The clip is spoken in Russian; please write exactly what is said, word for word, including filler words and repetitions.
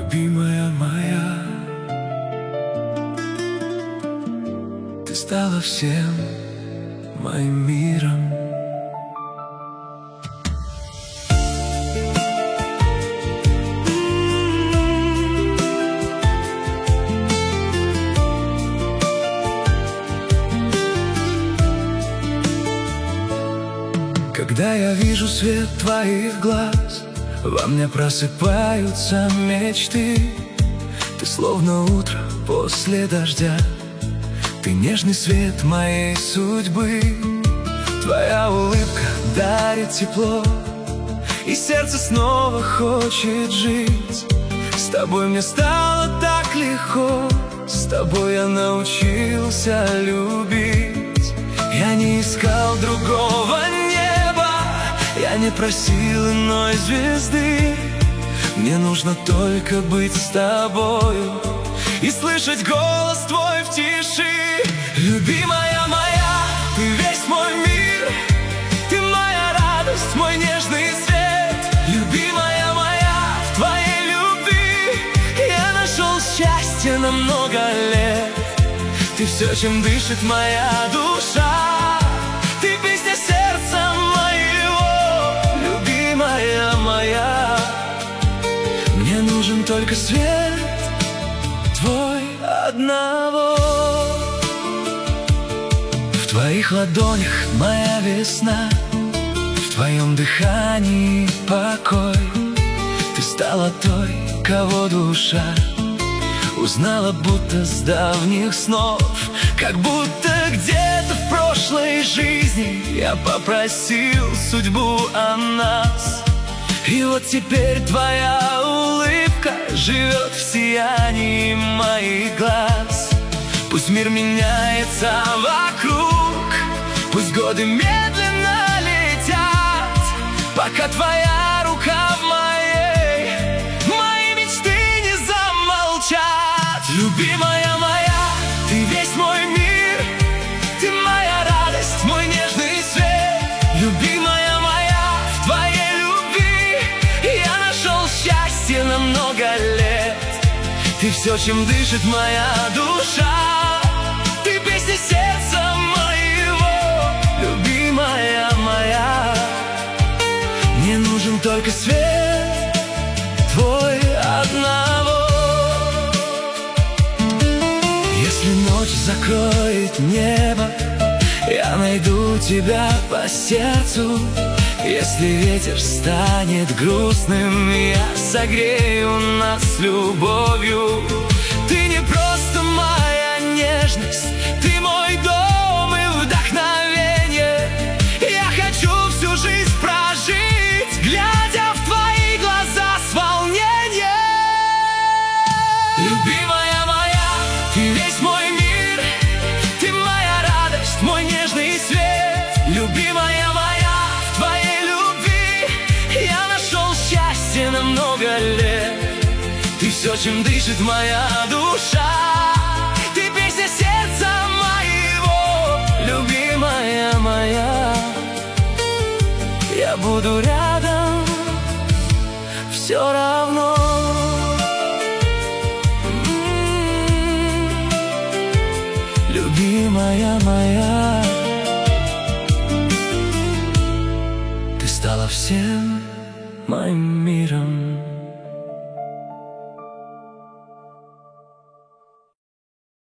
любимая моя, ты стала всем моим миром. Когда я вижу свет твоих глаз, во мне просыпаются мечты. Ты словно утро после дождя, ты нежный свет моей судьбы. Твоя улыбка дарит тепло, и сердце снова хочет жить. С тобой мне стало так легко, с тобой я научился любить. Я не искал другого неба, я не просил иной звезды. Мне нужно только быть с тобою и слышать голос твой в тиши. Любимая моя, ты весь мой мир, ты моя радость, мой нежный свет. Любимая моя, в твоей любви я нашел счастье на много лет. Ты все, чем дышит моя душа, ты песня сердца моего. Любимая моя, мне нужен только свет твой одного. В твоих ладонях моя весна, в твоем дыхании покой. Ты стала той, кого душа узнала будто с давних снов. Как будто где-то в прошлой жизни я попросил судьбу о нас. И вот теперь твоя улыбка живет в сиянии моих глаз. Пусть мир меняется вокруг, пусть годы медленно летят, пока твоя рука в моей, мои мечты не замолчат. Любимая моя, ты весь мой мир, ты моя радость, мой нежный свет. Любимая моя, в твоей любви я нашел счастье на много лет. Ты все, чем дышит моя душа, ты песня сердца моего. Любимая моя, мне нужен только свет твой одного. Если ночь закроет небо, я найду тебя по сердцу. Если ветер станет грустным, я согрею нас любовью. Ты не просто моя нежность, ты мой дом и вдохновение. Я хочу всю жизнь прожить, глядя в твои глаза с волнением. Любимая моя, ты весь мой мир, ты моя радость, мой нежный свет. Любимая моя, в твоей любви я нашел счастье на много лет. Ты все, чем дышит моя душа, ты песня сердца моего. Любимая моя, я буду рядом все равно. М-м-м. Любимая моя, ты стала всем моим миром.